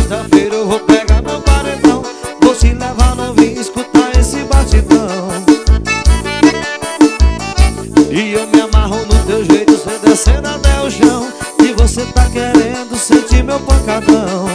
sexta-feira eu vou pegar meu paredão. Vou te levar novinho, escutar esse batidão. E eu me amarro no teu jeito, cê descendo até o chão. E você tá querendo sentir meu pancadão.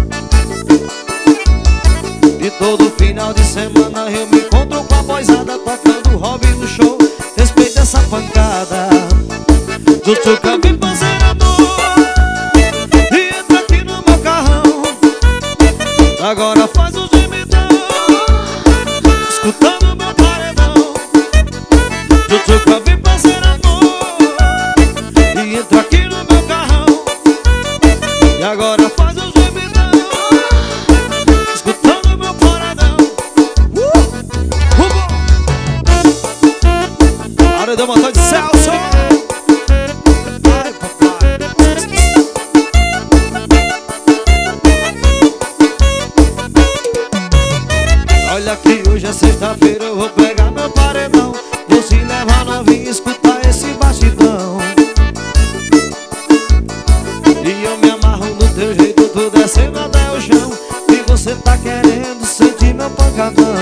E todo final de semana eu me encontro com a boizada, tocando hobby no show. Respeita essa pancada. Tchutchuca, vem fazer amor e entra aqui no meu carrão. Agora faz o gemidão, escutando meu paredão. Tchutchuca, vem fazer amor e entra aqui no meu carrão. E agora faz o gemidão, escutando meu paredão. Paredão Motor de Celso. Olha que hoje é sexta-feira, eu vou pegar meu paredão. Vou te levar novinho, escutar esse batidão. E eu me amarro no teu jeito, tô descendo até o chão. E você tá querendo sentir meu pancadão.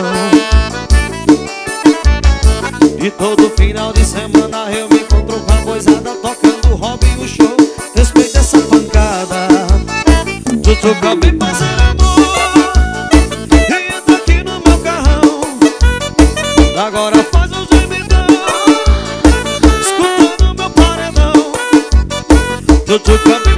E todo final de semana eu me encontro com a boizada, tocando hobby no show. Respeita essa pancada. Tchutchuca, vem fazer amor e entra aqui no meu carrão. Agora faz o gemidão, escutando meu paredão. Tchutchuca,